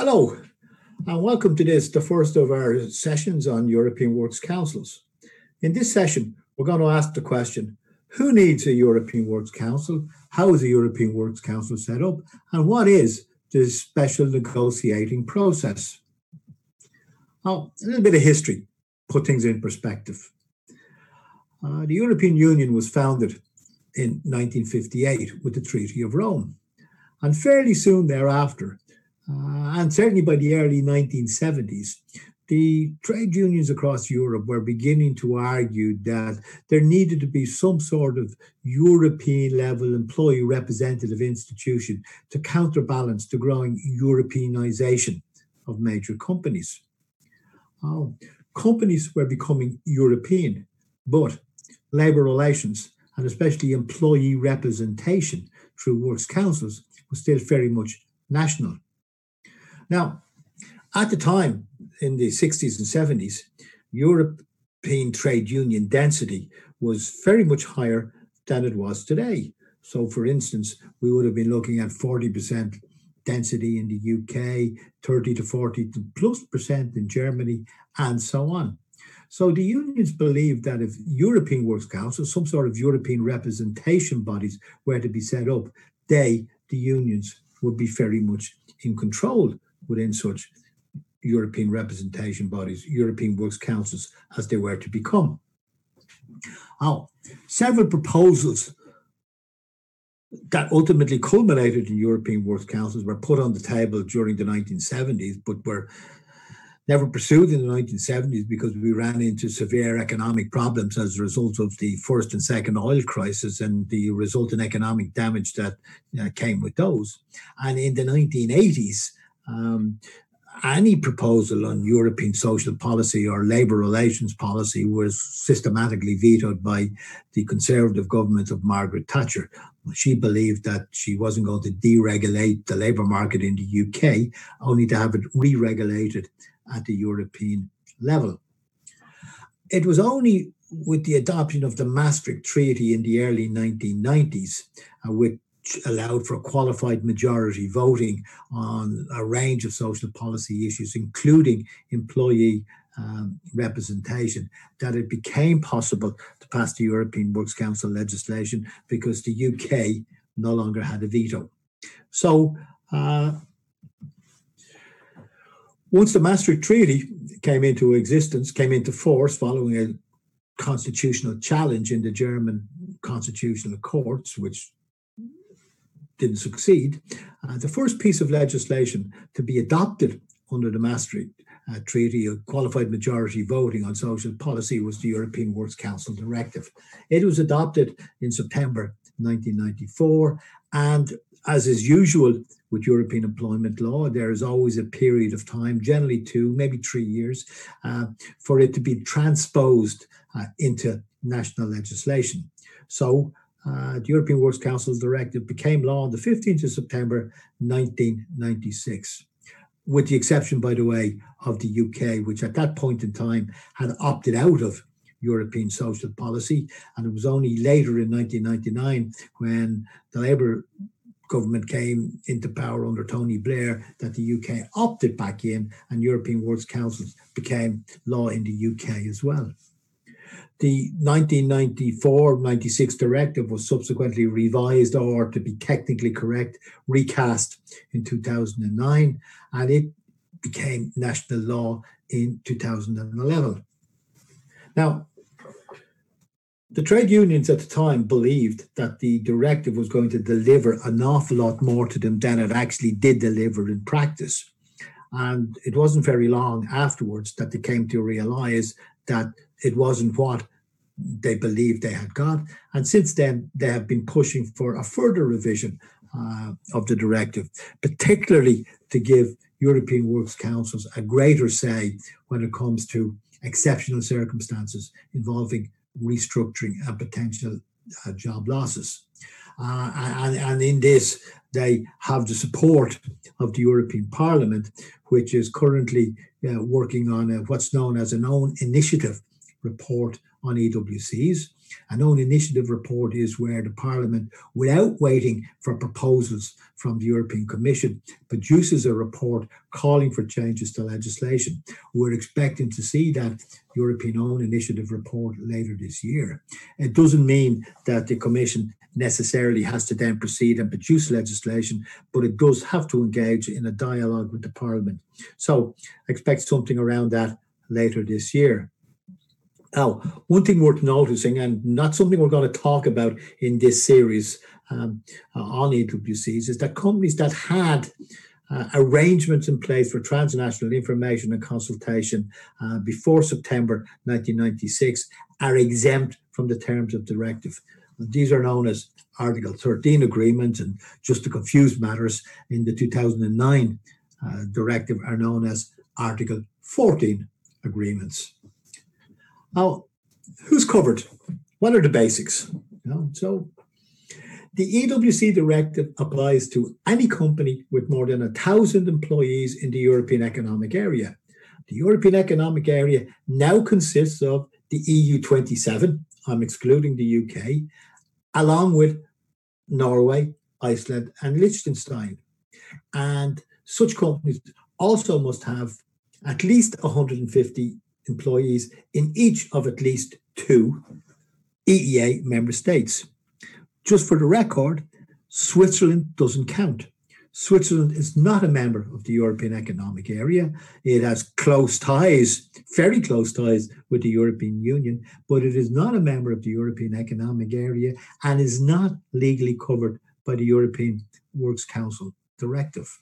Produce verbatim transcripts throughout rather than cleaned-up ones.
Hello, and welcome to this, the first of our sessions on European Works Councils. In this session, we're going to ask the question, who needs a European Works Council? How is the European Works Council set up? And what is the special negotiating process? Now, a little bit of history, put things in perspective. Uh, the European Union was founded in nineteen fifty-eight with the Treaty of Rome. And fairly soon thereafter, uh, and certainly by the early nineteen seventies, the trade unions across Europe were beginning to argue that there needed to be some sort of European level employee representative institution to counterbalance the growing Europeanization of major companies. Oh, companies were becoming European, but labour relations and especially employee representation through works councils was still very much national. Now, at the time, in the sixties and seventies, European trade union density was very much higher than it was today. So, for instance, we would have been looking at forty percent density in the U K, thirty to forty plus percent in Germany, and so on. So the unions believed that if European Works Councils, some sort of European representation bodies, were to be set up, they, the unions, would be very much in control within such European representation bodies, European Works Councils, as they were to become. Now, several proposals that ultimately culminated in European Works Councils were put on the table during the nineteen seventies, but were never pursued in the nineteen seventies because we ran into severe economic problems as a result of the first and second oil crisis and the resultant economic damage that uh, came with those. And in the nineteen eighties, um, any proposal on European social policy or labour relations policy was systematically vetoed by the Conservative government of Margaret Thatcher. She believed that she wasn't going to deregulate the labour market in the U K, only to have it re-regulated at the European level. It was only with the adoption of the Maastricht Treaty in the early nineteen nineties, uh, which allowed for qualified majority voting on a range of social policy issues, including employee um, representation, that it became possible to pass the European Works Council legislation because the U K no longer had a veto. So, uh, once the Maastricht Treaty came into existence, came into force following a constitutional challenge in the German constitutional courts, which didn't succeed, uh, the first piece of legislation to be adopted under the Maastricht uh, Treaty of qualified majority voting on social policy was the European Works Council Directive. It was adopted in September nineteen ninety-four, and as is usual with European employment law, there is always a period of time, generally two, maybe three years, uh, for it to be transposed uh, into national legislation. So uh, the European Works Council Directive became law on the fifteenth of September nineteen ninety-six, with the exception, by the way, of the U K, which at that point in time had opted out of European social policy. And it was only later in nineteen ninety-nine when the Labour government came into power under Tony Blair that the U K opted back in and European Works Councils became law in the U K as well. The nineteen ninety-four ninety-six directive was subsequently revised, or to be technically correct, recast in two thousand nine, and it became national law in two thousand eleven. Now, the trade unions at the time believed that the directive was going to deliver an awful lot more to them than it actually did deliver in practice. And it wasn't very long afterwards that they came to realize that it wasn't what they believed they had got. And since then, they have been pushing for a further revision uh, of the directive, particularly to give European Works Councils a greater say when it comes to exceptional circumstances involving restructuring and potential uh, job losses. Uh, and, and in this, they have the support of the European Parliament, which is currently uh, working on a, what's known as an own initiative report on E W Cs. An own initiative report is where the Parliament, without waiting for proposals from the European Commission, produces a report calling for changes to legislation. We're expecting to see that European own initiative report later this year. It doesn't mean that the Commission necessarily has to then proceed and produce legislation, but it does have to engage in a dialogue with the Parliament. So expect something around that later this year. Now, one thing worth noticing, and not something we're going to talk about in this series um, uh, on E W Cs, is that companies that had uh, arrangements in place for transnational information and consultation uh, before September nineteen ninety-six are exempt from the terms of the directive. These are known as Article thirteen agreements, and just to confuse matters, in the two thousand nine uh, directive are known as Article fourteen agreements. Now, who's covered? What are the basics? You know, so the E W C directive applies to any company with more than a thousand employees in the European Economic Area. The European Economic Area now consists of the E U twenty-seven, I'm excluding the U K, along with Norway, Iceland, and Liechtenstein. And such companies also must have at least one hundred fifty employees in each of at least two E E A member states. Just for the record, Switzerland doesn't count. Switzerland is not a member of the European Economic Area. It has close ties, very close ties with the European Union, but it is not a member of the European Economic Area and is not legally covered by the European Works Council directive.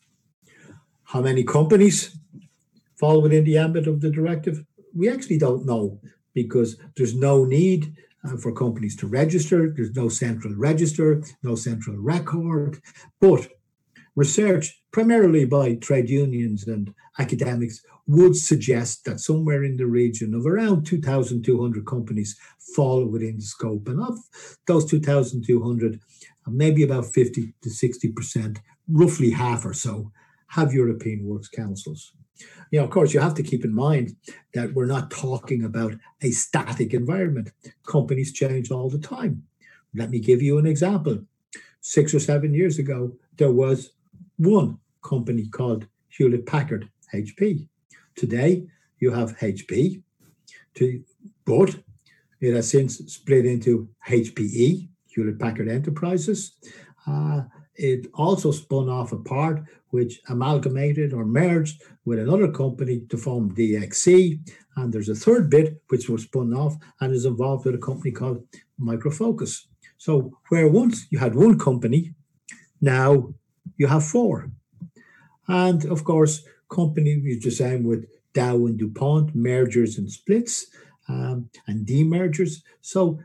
How many companies fall within the ambit of the directive? We actually don't know, because there's no need uh, for companies to register. There's no central register, no central record. But research, primarily by trade unions and academics, would suggest that somewhere in the region of around two thousand two hundred companies fall within the scope. And of those two thousand two hundred, maybe about fifty to sixty percent, roughly half or so, have European Works Councils. You know, of course, you have to keep in mind that we're not talking about a static environment. Companies change all the time. Let me give you an example. Six or seven years ago, there was one company called Hewlett Packard, H P. Today, you have H P, to, but it has since split into H P E, Hewlett Packard Enterprises. Uh, it also spun off a part which amalgamated or merged with another company to form D X C. And there's a third bit which was spun off and is involved with a company called Micro Focus. So where once you had one company, now you have four. And of course, companies is the same with Dow and DuPont, mergers and splits um, and demergers. So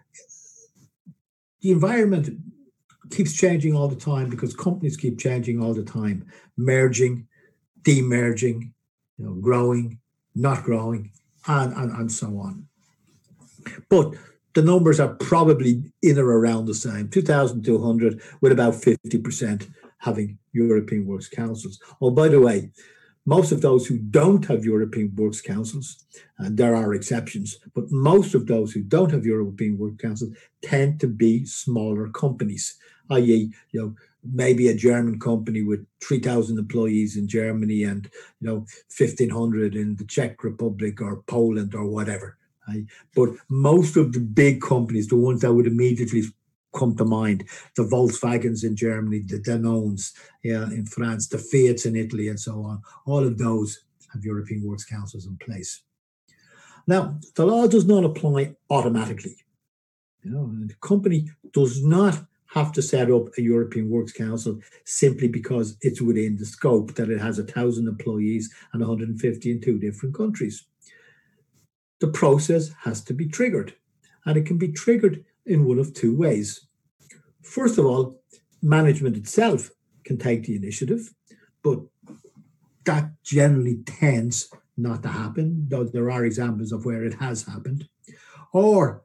the environment keeps changing all the time because companies keep changing all the time, merging, demerging, you know, growing, not growing, and, and, and so on. But the numbers are probably in or around the same, two thousand two hundred, with about fifty percent having European Works Councils. Oh, by the way, most of those who don't have European Works Councils, and there are exceptions, but most of those who don't have European Works Councils tend to be smaller companies, that is, you know, maybe a German company with three thousand employees in Germany and, you know, fifteen hundred in the Czech Republic or Poland or whatever. Right? But most of the big companies, the ones that would immediately come to mind, the Volkswagens in Germany, the Danones yeah, in France, the Fiats in Italy, and so on, all of those have European Works Councils in place. Now, the law does not apply automatically. You know, the company does not have to set up a European Works Council simply because it's within the scope that it has a thousand employees and one hundred fifty in two different countries. The process has to be triggered, and it can be triggered in one of two ways. First of all, management itself can take the initiative, but that generally tends not to happen, though there are examples of where it has happened. Or,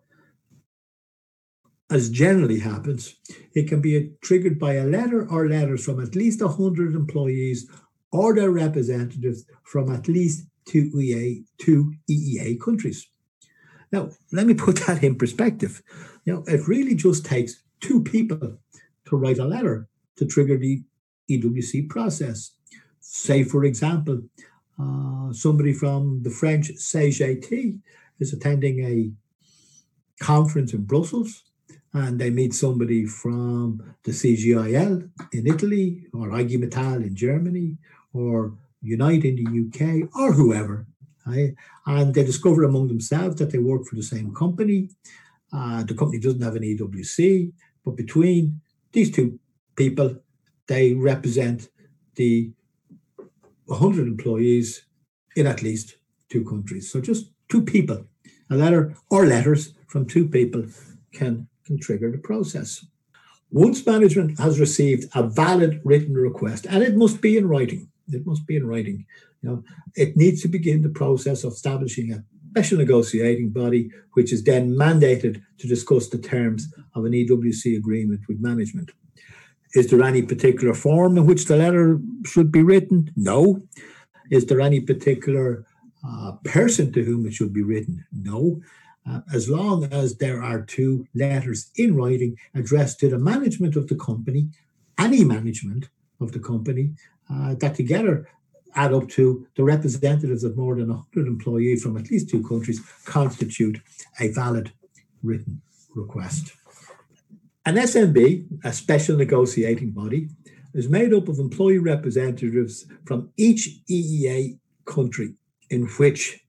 as generally happens, it can be triggered by a letter or letters from at least one hundred employees or their representatives from at least two E E A countries. Now, let me put that in perspective. You know, it really just takes two people to write a letter to trigger the E W C process. Say, for example, uh, somebody from the French C G T is attending a conference in Brussels, and they meet somebody from the C G I L in Italy, or I G Metall in Germany, or Unite in the U K, or whoever. Right? And they discover among themselves that they work for the same company. Uh, the company doesn't have an E W C, but between these two people, they represent the one hundred employees in at least two countries. So just two people, a letter or letters from two people can, can trigger the process. Once management has received a valid written request, and it must be in writing, it must be in writing, you know, it needs to begin the process of establishing a special negotiating body, which is then mandated to discuss the terms of an E W C agreement with management. Is there any particular form in which the letter should be written? No. Is there any particular uh, person to whom it should be written? No. Uh, as long as there are two letters in writing addressed to the management of the company, any management of the company, uh, that together add up to the representatives of more than one hundred employees from at least two countries, constitute a valid written request. An S N B, a special negotiating body, is made up of employee representatives from each E E A country in which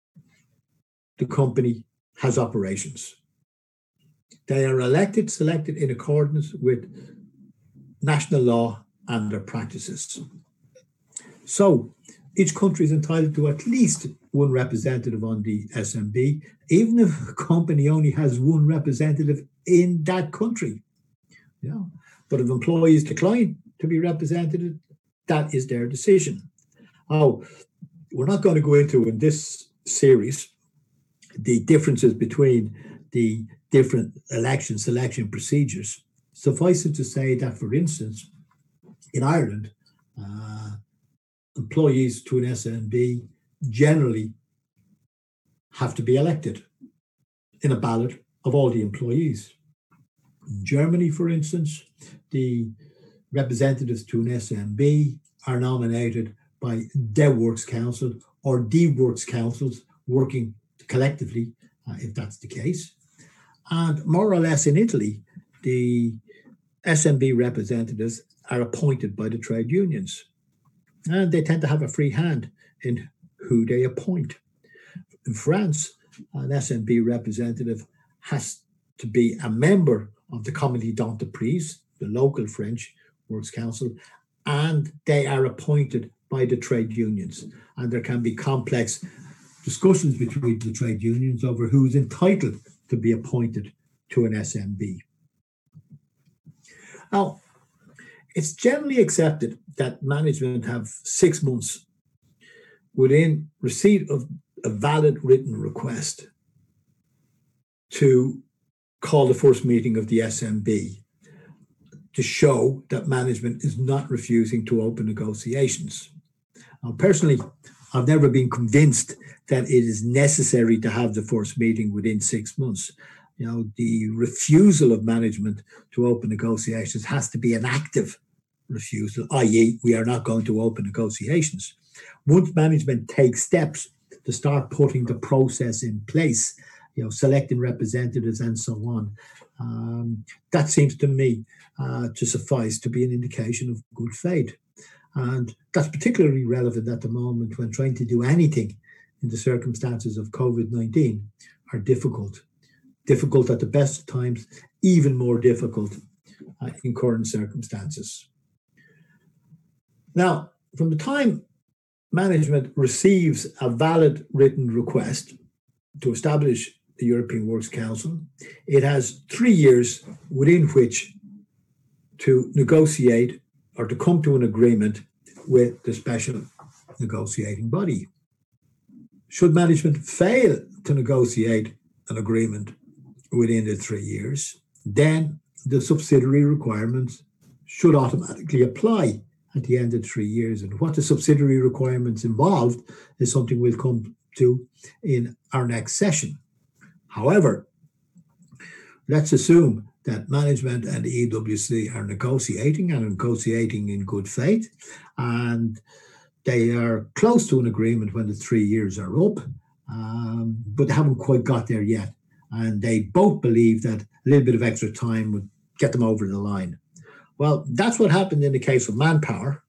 the company has operations. They are elected, selected in accordance with national law and their practices. So each country is entitled to at least one representative on the S N B, even if a company only has one representative in that country. Yeah. But if employees decline to be represented, that is their decision. Oh, we're not going to go into in this series the differences between the different election selection procedures. Suffice it to say that, for instance, in Ireland, uh, employees to an S N B generally have to be elected in a ballot of all the employees. In Germany, for instance, the representatives to an S N B are nominated by their Works Council or the Works Councils working collectively, uh, if that's the case. And more or less in Italy, the S N B representatives are appointed by the trade unions. And they tend to have a free hand in who they appoint. In France, an S N B representative has to be a member of the Comité d'entreprise, the local French Works Council, and they are appointed by the trade unions. And there can be complex discussions between the trade unions over who is entitled to be appointed to an S N B. Now, it's generally accepted that management have six months within receipt of a valid written request to call the first meeting of the S N B to show that management is not refusing to open negotiations. Now, personally, I've never been convinced that it is necessary to have the first meeting within six months. You know, the refusal of management to open negotiations has to be an active refusal, that is, we are not going to open negotiations. Once management takes steps to start putting the process in place, you know, selecting representatives and so on, um, that seems to me uh, to suffice to be an indication of good faith. And that's particularly relevant at the moment when trying to do anything in the circumstances of COVID nineteen are difficult. Difficult at the best of times, even more difficult uh, in current circumstances. Now, from the time management receives a valid written request to establish the European Works Council, it has three years within which to negotiate or to come to an agreement with the special negotiating body. Should management fail to negotiate an agreement within the three years, then the subsidiary requirements should automatically apply at the end of three years. And what the subsidiary requirements involved is something we'll come to in our next session. However, let's assume that management and the E W C are negotiating and negotiating in good faith, and they are close to an agreement when the three years are up, um, but they haven't quite got there yet. And they both believe that a little bit of extra time would get them over the line. Well, that's what happened in the case of Manpower.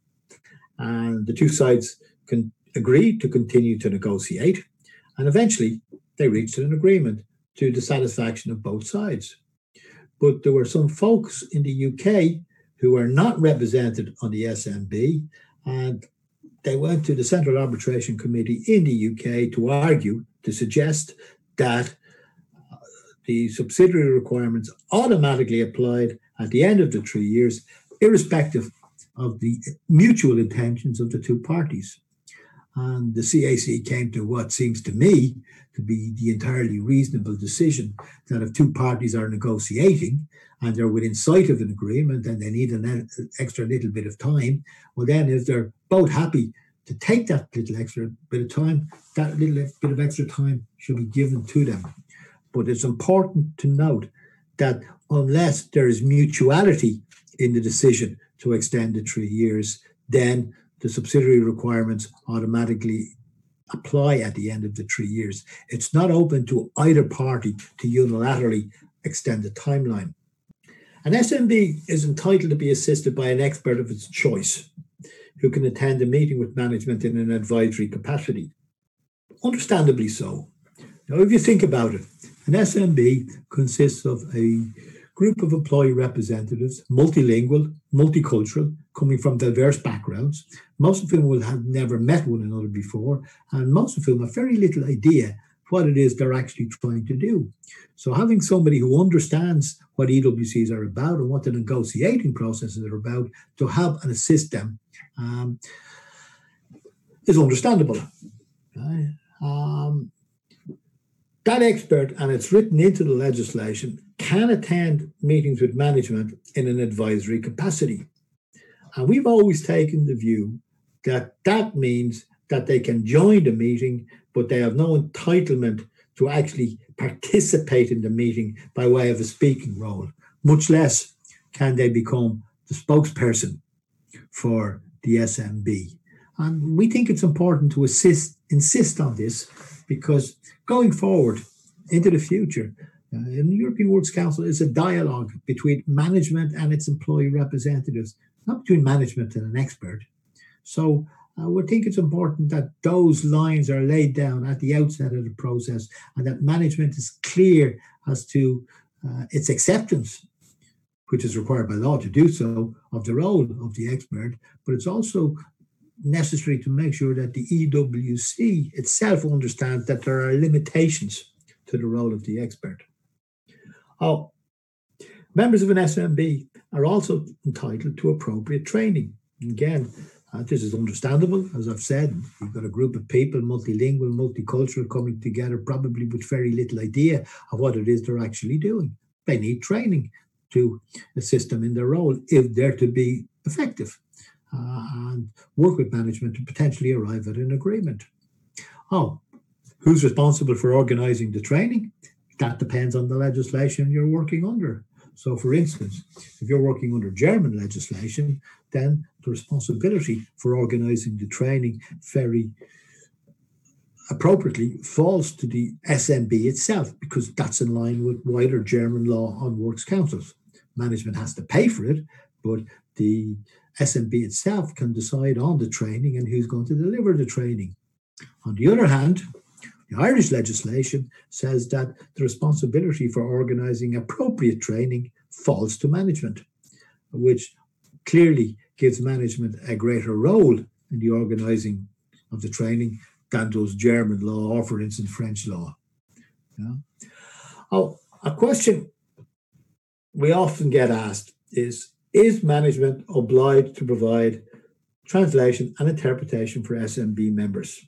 And the two sides can agree to continue to negotiate. And eventually, they reached an agreement to the satisfaction of both sides. But there were some folks in the U K who were not represented on the S M B, and they went to the Central Arbitration Committee in the U K to argue, to suggest that uh, the subsidiary requirements automatically applied at the end of the three years, irrespective of the mutual intentions of the two parties. And the C A C came to what seems to me to be the entirely reasonable decision that if two parties are negotiating and they're within sight of an agreement and they need an extra little bit of time, well, then if they're both happy to take that little extra bit of time, that little bit of extra time should be given to them. But it's important to note that unless there is mutuality in the decision to extend the three years, then the subsidiary requirements automatically apply at the end of the three years. It's not open to either party to unilaterally extend the timeline. An S M B is entitled to be assisted by an expert of its choice who can attend a meeting with management in an advisory capacity. Understandably so. Now, if you think about it, an S M B consists of a group of employee representatives, multilingual, multicultural, coming from diverse backgrounds, most of whom will have never met one another before, and most of whom have very little idea what it is they're actually trying to do. So having somebody who understands what E W Cs are about and what the negotiating processes are about to help and assist them um, is understandable. Right? Um, that expert, and it's written into the legislation, can attend meetings with management in an advisory capacity. And we've always taken the view that that means that they can join the meeting, but they have no entitlement to actually participate in the meeting by way of a speaking role, much less can they become the spokesperson for the S M B. And we think it's important to assist, insist on this, because going forward into the future, Uh, in the European Works Council is a dialogue between management and its employee representatives, not between management and an expert. So uh, we think it's important that those lines are laid down at the outset of the process and that management is clear as to uh, its acceptance, which is required by law to do so, of the role of the expert, but it's also necessary to make sure that the E W C itself understands that there are limitations to the role of the expert. Oh, members of an S M B are also entitled to appropriate training. Again, uh, this is understandable. As I've said, you've got a group of people, multilingual, multicultural, coming together, probably with very little idea of what it is they're actually doing. They need training to assist them in their role if they're to be effective uh, and work with management to potentially arrive at an agreement. Oh, who's responsible for organising the training? That depends on the legislation you're working under. So, for instance, if you're working under German legislation, then the responsibility for organising the training very appropriately falls to the S M B itself, because that's in line with wider German law on works councils. Management has to pay for it, but the S M B itself can decide on the training and who's going to deliver the training. On the other hand, the Irish legislation says that the responsibility for organising appropriate training falls to management, which clearly gives management a greater role in the organising of the training than does German law or, for instance, French law. Yeah. Oh, a question we often get asked is, is management obliged to provide translation and interpretation for S M B members?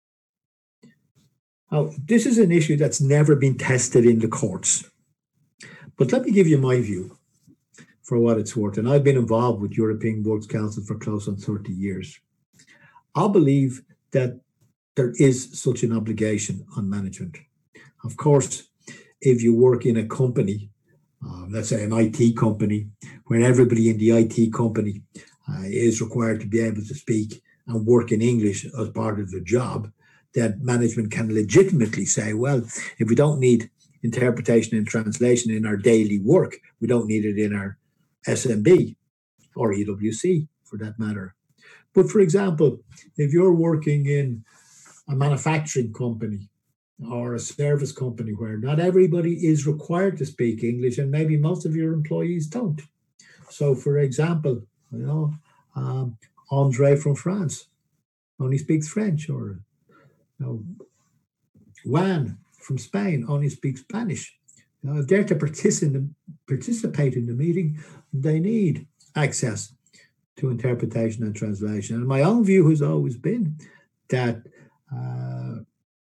Now, this is an issue that's never been tested in the courts. But let me give you my view for what it's worth. And I've been involved with European Works Council for close on thirty years. I believe that there is such an obligation on management. Of course, if you work in a company um, let's say an I T company, where everybody in the I T company uh, is required to be able to speak and work in English as part of their job, that management can legitimately say, well, if we don't need interpretation and translation in our daily work, we don't need it in our S M B or E W C for that matter. But for example, if you're working in a manufacturing company or a service company where not everybody is required to speak English, and maybe most of your employees don't. So for example, you know, um, Andre from France only speaks French, or you know, Juan from Spain only speaks Spanish. You know, if they're to participate in, the, participate in the meeting, they need access to interpretation and translation. And my own view has always been that uh,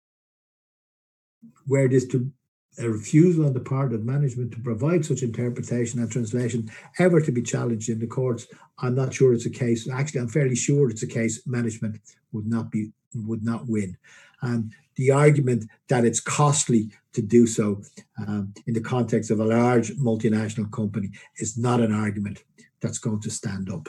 where there's to a refusal on the part of management to provide such interpretation and translation ever to be challenged in the courts, I'm not sure it's a case. Actually, I'm fairly sure it's a case management would not be would not win. And the argument that it's costly to do so um, in the context of a large multinational company is not an argument that's going to stand up.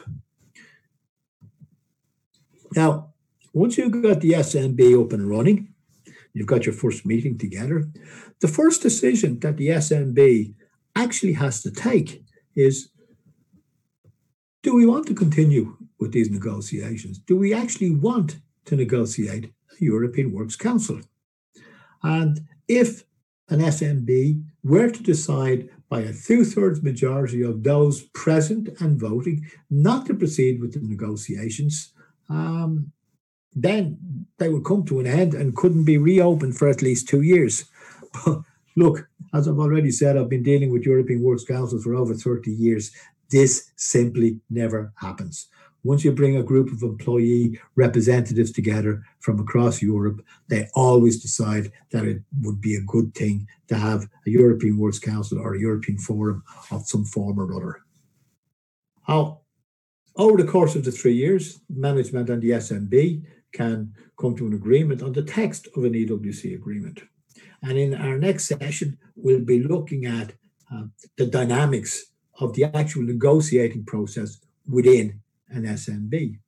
Now, once you've got the S M B up and running, you've got your first meeting together, the first decision that the S M B actually has to take is, do we want to continue with these negotiations? Do we actually want to negotiate a European Works Council? And if an S M B were to decide by a two-thirds majority of those present and voting not to proceed with the negotiations, um, then they would come to an end and couldn't be reopened for at least two years. But look, as I've already said, I've been dealing with European Works Councils for over thirty years. This simply never happens. Once you bring a group of employee representatives together from across Europe, they always decide that it would be a good thing to have a European Works Council or a European Forum of some form or other. How, over the course of the three years, management and the S M B can come to an agreement on the text of an E W C agreement. And in our next session, we'll be looking at uh, the dynamics of the actual negotiating process within an S M B.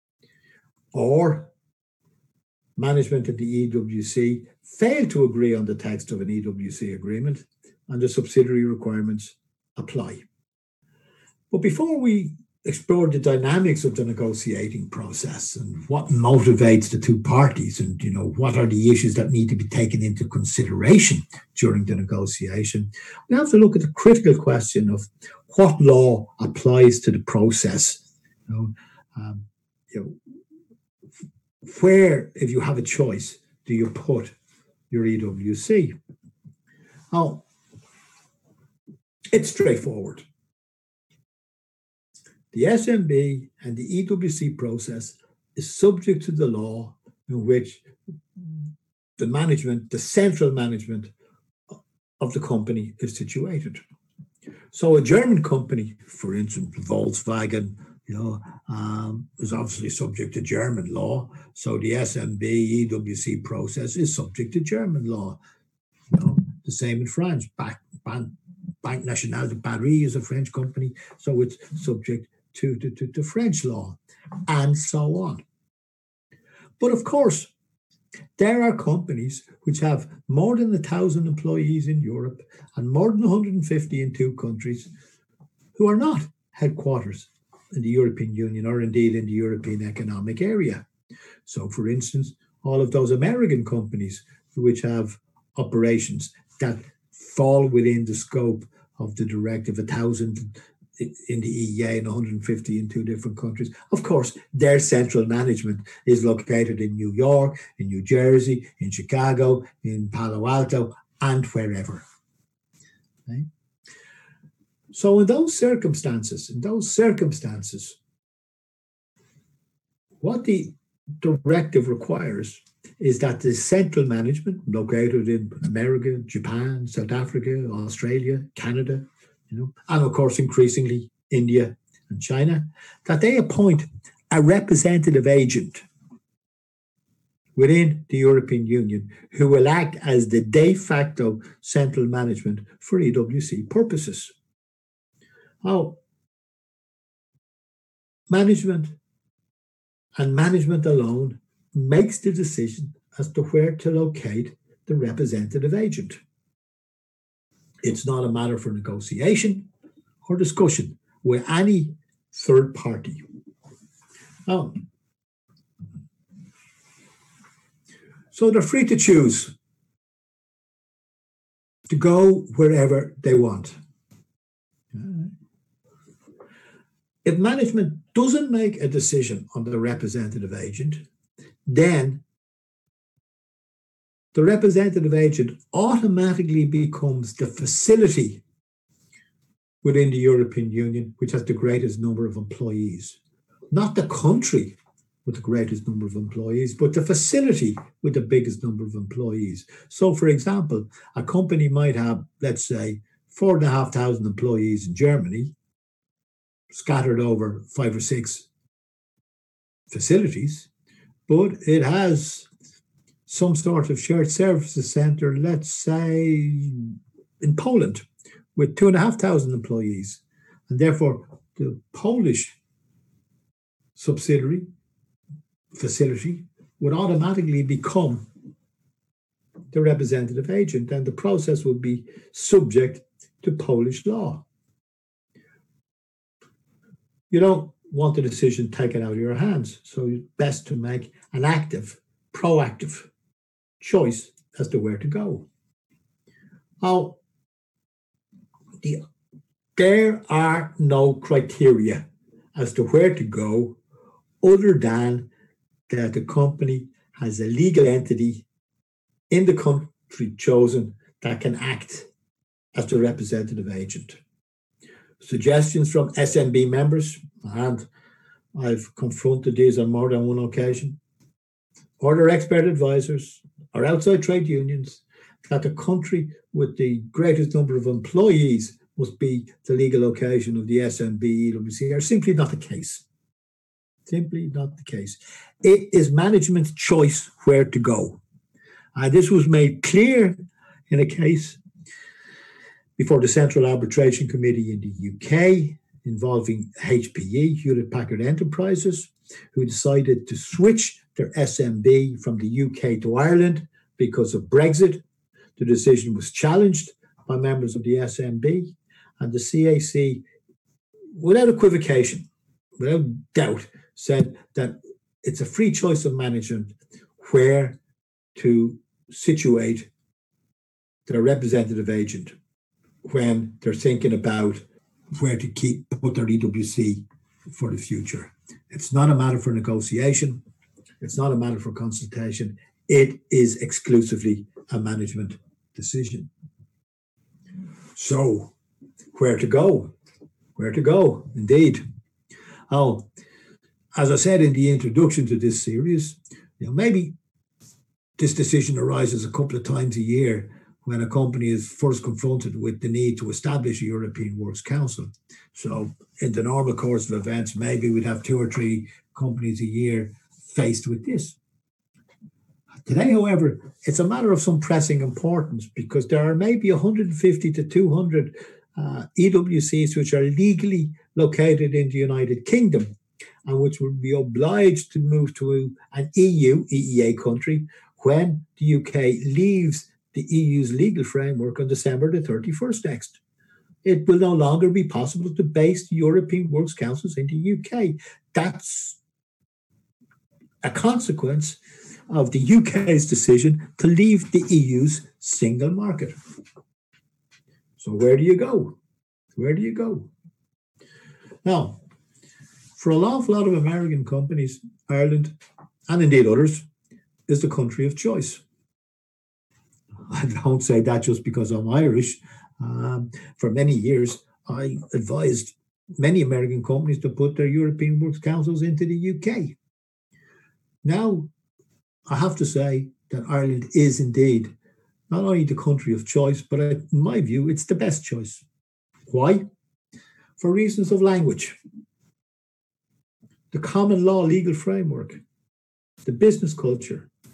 Or management of the E W C fail to agree on the text of an E W C agreement and the subsidiary requirements apply. But before we explore the dynamics of the negotiating process and what motivates the two parties, and you know what are the issues that need to be taken into consideration during the negotiation, we have to look at the critical question of what law applies to the process. You know, um, you know, where, if you have a choice, do you put your E W C? Now, it's straightforward. The S M B and the E W C process is subject to the law in which the management, the central management of the company is situated. So a German company, for instance, Volkswagen, you know, um, is obviously subject to German law. So the S M B E W C process is subject to German law. You know, the same in France. Bank, Bank, Banque Nationale de Paris is a French company, so it's subject To, to, to French law, and so on. But of course, there are companies which have more than a thousand employees in Europe and more than one hundred fifty in two countries who are not headquarters in the European Union or indeed in the European Economic Area. So, for instance, all of those American companies which have operations that fall within the scope of the directive, a thousand in the E E A and one hundred fifty in two different countries. Of course, their central management is located in New York, in New Jersey, in Chicago, in Palo Alto, and wherever. Okay? So in those circumstances, in those circumstances, what the directive requires is that the central management located in America, Japan, South Africa, Australia, Canada, you know, and of course, increasingly India and China, that they appoint a representative agent within the European Union who will act as the de facto central management for E W C purposes. Now, management and management alone makes the decision as to where to locate the representative agent. It's not a matter for negotiation or discussion with any third party. Now, so they're free to choose to go wherever they want. If management doesn't make a decision on the representative agent, then the representative agent automatically becomes the facility within the European Union which has the greatest number of employees. Not the country with the greatest number of employees, but the facility with the biggest number of employees. So, for example, a company might have, let's say, four and a half thousand employees in Germany, scattered over five or six facilities, but it has some sort of shared services center, let's say, in Poland, with two and a half thousand employees. And therefore, the Polish subsidiary facility would automatically become the representative agent, and the process would be subject to Polish law. You don't want the decision taken out of your hands, so it's best to make an active, proactive choice as to where to go. Now, the, there are no criteria as to where to go other than that the company has a legal entity in the country chosen that can act as the representative agent. Suggestions from S M B members, and I've confronted these on more than one occasion, or their expert advisors, or outside trade unions, that the country with the greatest number of employees must be the legal location of the S M B E W C are simply not the case. Simply not the case. It is management's choice where to go. And this was made clear in a case before the Central Arbitration Committee in the U K involving H P E, Hewlett Packard Enterprises, who decided to switch their S M B from the U K to Ireland because of Brexit. The decision was challenged by members of the S M B, and the C A C, without equivocation, without doubt, said that it's a free choice of management where to situate their representative agent when they're thinking about where to keep put their E W C for the future. It's not a matter for negotiation. It's not a matter for consultation. It is exclusively a management decision. So, where to go? Where to go, indeed. Oh, as I said in the introduction to this series, you know, maybe this decision arises a couple of times a year when a company is first confronted with the need to establish a European Works Council. So in the normal course of events, maybe we'd have two or three companies a year faced with this. Today, however, it's a matter of some pressing importance because there are maybe one hundred fifty to two hundred uh, E W Cs which are legally located in the United Kingdom and which will be obliged to move to an E U, E E A country when the U K leaves the E U's legal framework on December the thirty-first next. It will no longer be possible to base the European Works Councils in the U K. That's a consequence of the U K's decision to leave the E U's single market. So where do you go? Where do you go? Now, for an awful lot of American companies, Ireland, and indeed others, is the country of choice. I don't say that just because I'm Irish. Um, for many years, I advised many American companies to put their European Works Councils into the U K. Now, I have to say that Ireland is indeed not only the country of choice, but in my view, it's the best choice. Why? For reasons of language, the common law legal framework, the business culture,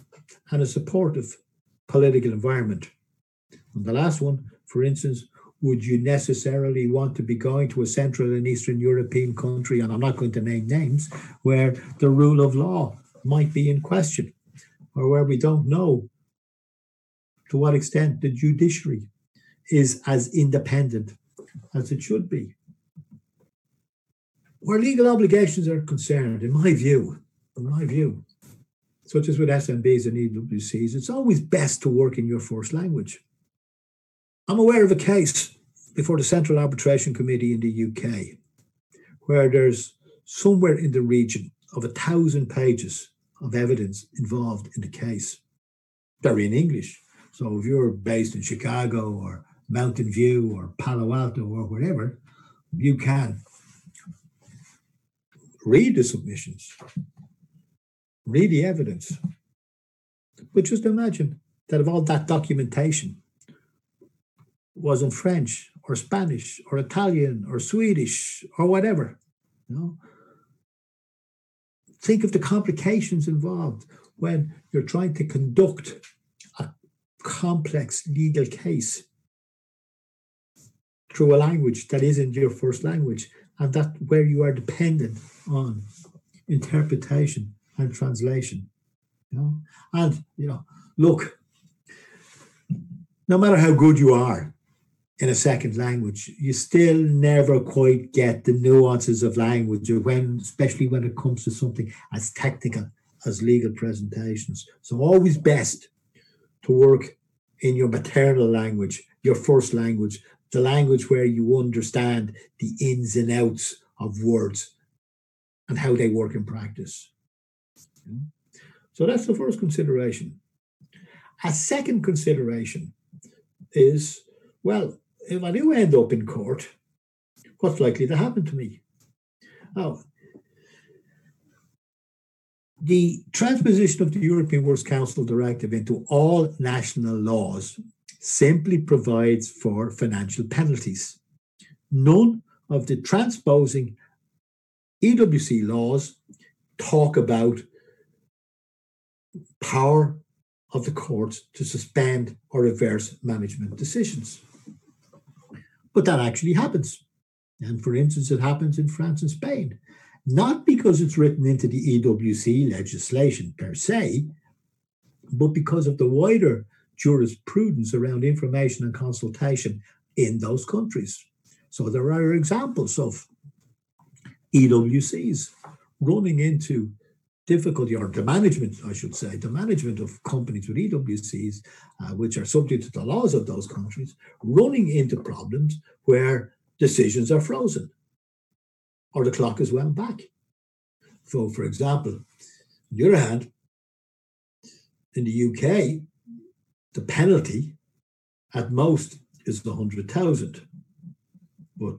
and a supportive political environment. And the last one, for instance, would you necessarily want to be going to a Central and Eastern European country, and I'm not going to name names, where the rule of law might be in question, or where we don't know to what extent the judiciary is as independent as it should be? Where legal obligations are concerned, in my view, in my view, such as with S M Bs and E W Cs, it's always best to work in your first language. I'm aware of a case before the Central Arbitration Committee in the U K, where there's somewhere in the region of a thousand pages of evidence involved in the case. They're in English. So if you're based in Chicago or Mountain View or Palo Alto or wherever, you can read the submissions, read the evidence. But just imagine that if all that documentation was in French or Spanish or Italian or Swedish or whatever, you know, think of the complications involved when you're trying to conduct a complex legal case through a language that isn't your first language, and that where you are dependent on interpretation and translation. You know? And, you know, look, no matter how good you are in a second language, you still never quite get the nuances of language, or when, especially when it comes to something as technical as legal presentations. So always best to work in your maternal language, your first language, the language where you understand the ins and outs of words and how they work in practice. So that's the first consideration. A second consideration is, well, if I do end up in court, what's likely to happen to me? Now, the transposition of the European Works Council Directive into all national laws simply provides for financial penalties. None of the transposing E W C laws talk about power of the courts to suspend or reverse management decisions. But that actually happens. And for instance, it happens in France and Spain, not because it's written into the E W C legislation per se, but because of the wider jurisprudence around information and consultation in those countries. So there are examples of E W Cs running into difficulty, or the management, I should say, the management of companies with E W Cs, uh, which are subject to the laws of those countries, running into problems where decisions are frozen or the clock is wound back. So, for example, on the other hand, in the U K, the penalty at most is one hundred thousand, but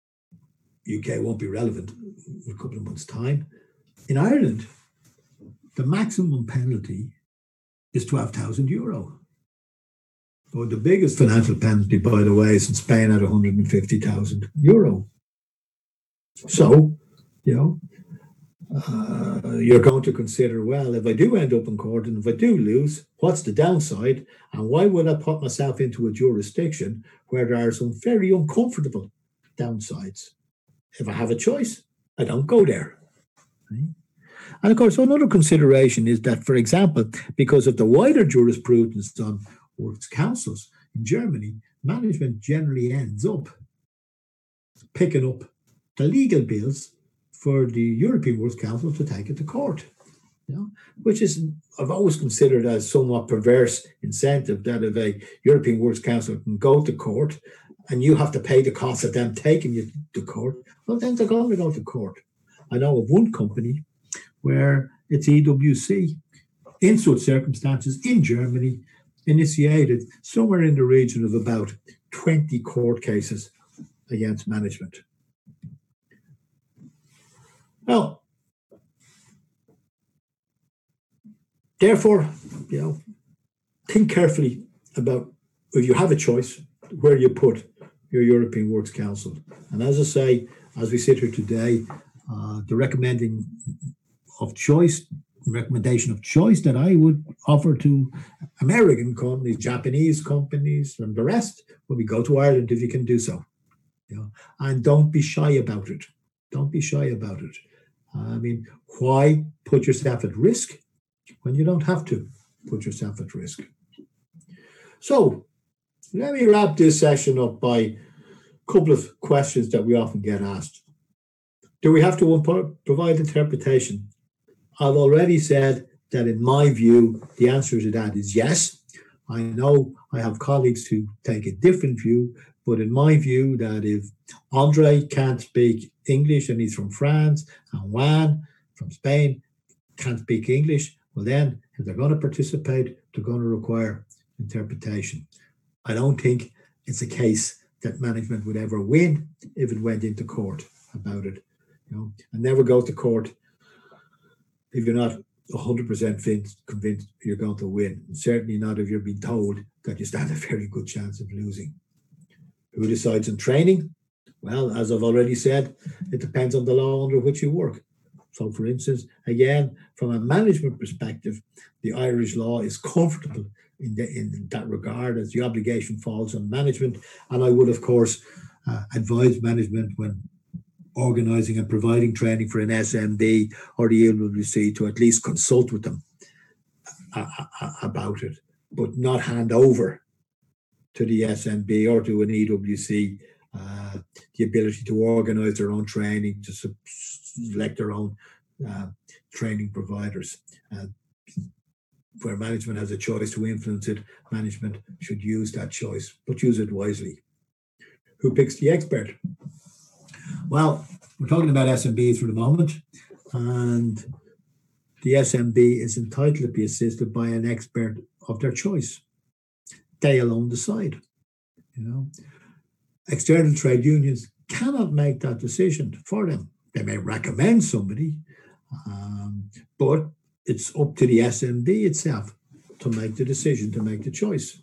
U K won't be relevant in a couple of months' time. In Ireland, the maximum penalty is twelve thousand euro. But the biggest financial penalty, by the way, is in Spain at one hundred fifty thousand euro. So, you know, uh, you're going to consider, well, if I do end up in court and if I do lose, what's the downside? And why would I put myself into a jurisdiction where there are some very uncomfortable downsides? If I have a choice, I don't go there. Right? And of course, another consideration is that, for example, because of the wider jurisprudence on works councils in Germany, management generally ends up picking up the legal bills for the European Works Council to take it to court, you know, which is, I've always considered as somewhat perverse incentive, that if a European Works Council can go to court and you have to pay the cost of them taking you to court, well, then they're going to go to court. I know of one company where it's E W C, in such circumstances in Germany, initiated somewhere in the region of about twenty court cases against management. Now, therefore, you know, think carefully about, if you have a choice, where you put your European Works Council. And as I say, as we sit here today, uh, the recommending of choice recommendation of choice that I would offer to American companies, Japanese companies, and the rest when we go to Ireland, if you can do so. You know, and don't be shy about it. Don't be shy about it. I mean, why put yourself at risk when you don't have to put yourself at risk? So let me wrap this session up by a couple of questions that we often get asked. Do we have to provide interpretation? I've already said that in my view, the answer to that is yes. I know I have colleagues who take a different view, but in my view, that if Andre can't speak English and he's from France, and Juan from Spain can't speak English, well then, if they're going to participate, they're going to require interpretation. I don't think it's a case that management would ever win if it went into court about it. You know, and never go to court if you're not one hundred percent convinced you're going to win. And certainly not if you're being told that you stand a very good chance of losing. Who decides on training? Well, as I've already said, it depends on the law under which you work. So, for instance, again, from a management perspective, the Irish law is comfortable in, the, in that regard, as the obligation falls on management. And I would, of course, uh, advise management when organising and providing training for an S M B or the E W C to at least consult with them uh, uh, about it, but not hand over to the S M B or to an E W C uh, the ability to organise their own training, to select their own uh, training providers. Uh, where management has a choice to influence it, management should use that choice, but use it wisely. Who picks the expert? Well, we're talking about S M Bs for the moment, and the S M B is entitled to be assisted by an expert of their choice. They alone decide. You know, external trade unions cannot make that decision for them. They may recommend somebody, um, but it's up to the S M B itself to make the decision, to make the choice.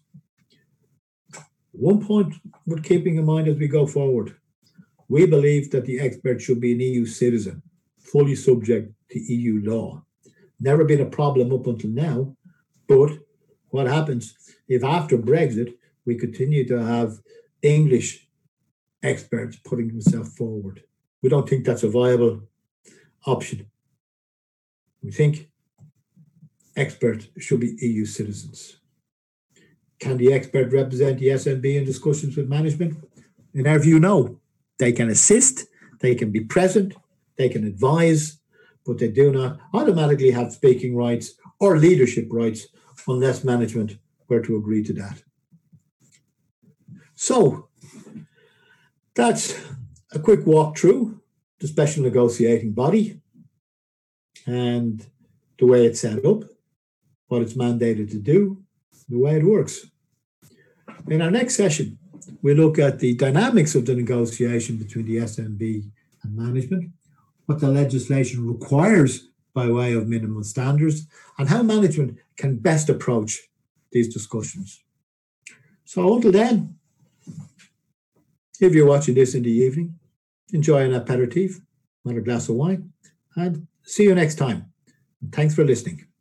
One point we're keeping in mind as we go forward. We believe that the expert should be an E U citizen, fully subject to E U law. Never been a problem up until now, but what happens if after Brexit we continue to have English experts putting themselves forward? We don't think that's a viable option. We think experts should be E U citizens. Can the expert represent the S M B in discussions with management? In our view, no. They can assist, they can be present, they can advise, but they do not automatically have speaking rights or leadership rights unless management were to agree to that. So that's a quick walk through the special negotiating body and the way it's set up, what it's mandated to do, the way it works. In our next session, we look at the dynamics of the negotiation between the S M B and management, what the legislation requires by way of minimum standards, and how management can best approach these discussions. So until then, if you're watching this in the evening, enjoy an aperitif, another glass of wine, and see you next time. Thanks for listening.